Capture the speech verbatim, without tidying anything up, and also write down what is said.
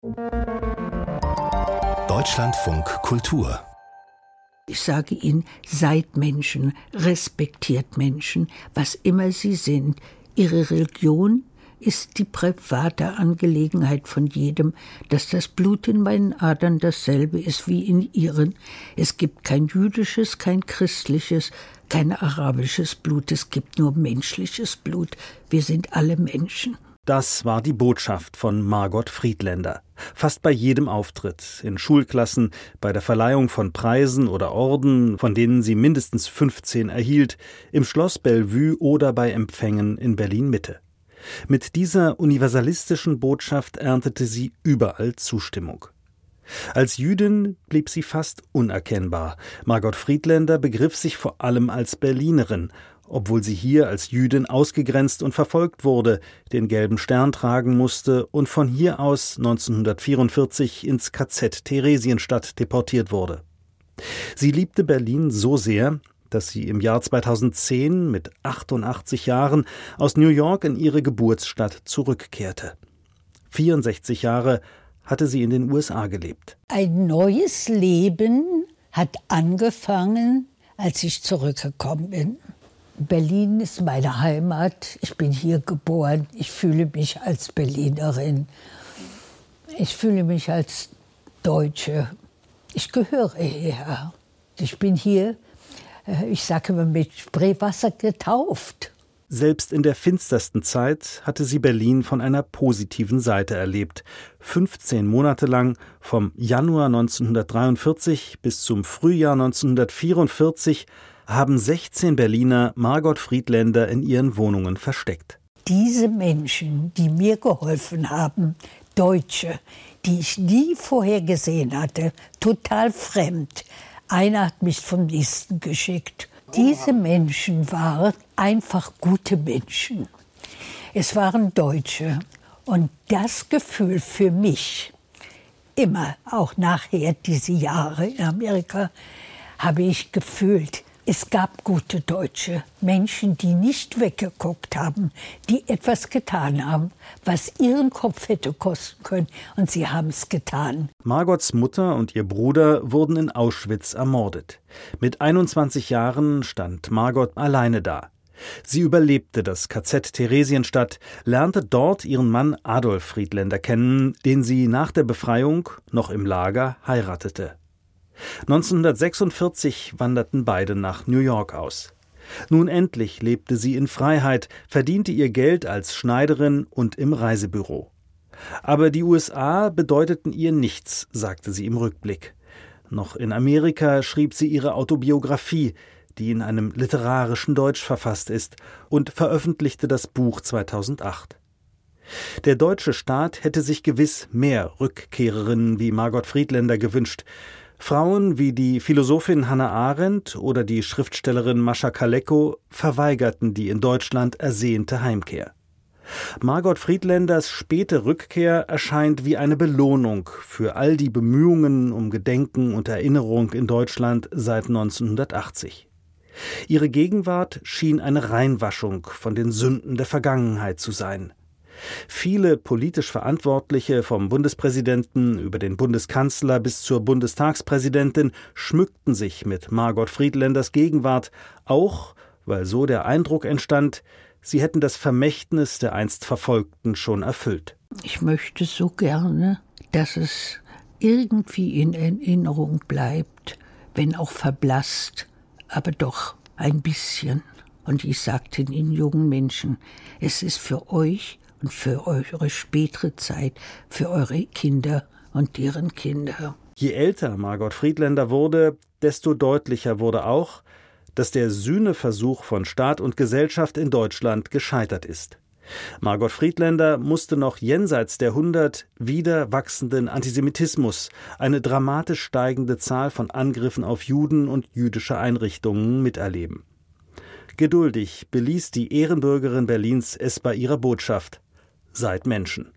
Deutschlandfunk Kultur. Ich sage Ihnen, seid Menschen, respektiert Menschen, was immer sie sind. Ihre Religion ist die private Angelegenheit von jedem, dass das Blut in meinen Adern dasselbe ist wie in Ihren. Es gibt kein jüdisches, kein christliches, kein arabisches Blut, es gibt nur menschliches Blut. Wir sind alle Menschen. Das war die Botschaft von Margot Friedländer. Fast bei jedem Auftritt, in Schulklassen, bei der Verleihung von Preisen oder Orden, von denen sie mindestens fünfzehn erhielt, im Schloss Bellevue oder bei Empfängen in Berlin-Mitte. Mit dieser universalistischen Botschaft erntete sie überall Zustimmung. Als Jüdin blieb sie fast unerkennbar. Margot Friedländer begriff sich vor allem als Berlinerin, obwohl sie hier als Jüdin ausgegrenzt und verfolgt wurde, den gelben Stern tragen musste und von hier aus neunzehnhundertvierundvierzig ins K Z Theresienstadt deportiert wurde. Sie liebte Berlin so sehr, dass sie im Jahr zweitausendzehn mit achtundachtzig Jahren aus New York in ihre Geburtsstadt zurückkehrte. vierundsechzig Jahre hatte sie in den U S A gelebt. Ein neues Leben hat angefangen, als ich zurückgekommen bin. Berlin ist meine Heimat. Ich bin hier geboren. Ich fühle mich als Berlinerin. Ich fühle mich als Deutsche. Ich gehöre hierher. Ich bin hier, ich sage immer, mit Spreewasser getauft. Selbst in der finstersten Zeit hatte sie Berlin von einer positiven Seite erlebt. fünfzehn Monate lang, vom Januar neunzehnhundertdreiundvierzig bis zum Frühjahr neunzehnhundertvierundvierzig, haben sechzehn Berliner Margot Friedländer in ihren Wohnungen versteckt. Diese Menschen, die mir geholfen haben, Deutsche, die ich nie vorher gesehen hatte, total fremd. Einer hat mich vom nächsten geschickt. Diese Menschen waren einfach gute Menschen. Es waren Deutsche. Und das Gefühl für mich, immer, auch nachher diese Jahre in Amerika, habe ich gefühlt, es gab gute Deutsche, Menschen, die nicht weggeguckt haben, die etwas getan haben, was ihren Kopf hätte kosten können. Und sie haben es getan. Margots Mutter und ihr Bruder wurden in Auschwitz ermordet. Mit einundzwanzig Jahren stand Margot alleine da. Sie überlebte das K Z Theresienstadt, lernte dort ihren Mann Adolf Friedländer kennen, den sie nach der Befreiung, noch im Lager, heiratete. neunzehnhundertsechsundvierzig wanderten beide nach New York aus. Nun endlich lebte sie in Freiheit, verdiente ihr Geld als Schneiderin und im Reisebüro. Aber die U S A bedeuteten ihr nichts, sagte sie im Rückblick. Noch in Amerika schrieb sie ihre Autobiografie, die in einem literarischen Deutsch verfasst ist, und veröffentlichte das Buch zweitausendacht. Der deutsche Staat hätte sich gewiss mehr Rückkehrerinnen wie Margot Friedländer gewünscht. Frauen wie die Philosophin Hannah Arendt oder die Schriftstellerin Mascha Kaleko verweigerten die in Deutschland ersehnte Heimkehr. Margot Friedländers späte Rückkehr erscheint wie eine Belohnung für all die Bemühungen um Gedenken und Erinnerung in Deutschland seit neunzehnhundertachtzig. Ihre Gegenwart schien eine Reinwaschung von den Sünden der Vergangenheit zu sein. Viele politisch Verantwortliche, vom Bundespräsidenten über den Bundeskanzler bis zur Bundestagspräsidentin, schmückten sich mit Margot Friedländers Gegenwart, auch weil so der Eindruck entstand, sie hätten das Vermächtnis der einst Verfolgten schon erfüllt. Ich möchte so gerne, dass es irgendwie in Erinnerung bleibt, wenn auch verblasst, aber doch ein bisschen. Und ich sagte den jungen Menschen, es ist für euch und für eure spätere Zeit, für eure Kinder und deren Kinder. Je älter Margot Friedländer wurde, desto deutlicher wurde auch, dass der Sühneversuch von Staat und Gesellschaft in Deutschland gescheitert ist. Margot Friedländer musste noch jenseits der hundert wieder wachsenden Antisemitismus, eine dramatisch steigende Zahl von Angriffen auf Juden und jüdische Einrichtungen miterleben. Geduldig beließ die Ehrenbürgerin Berlins es bei ihrer Botschaft: Seid Menschen.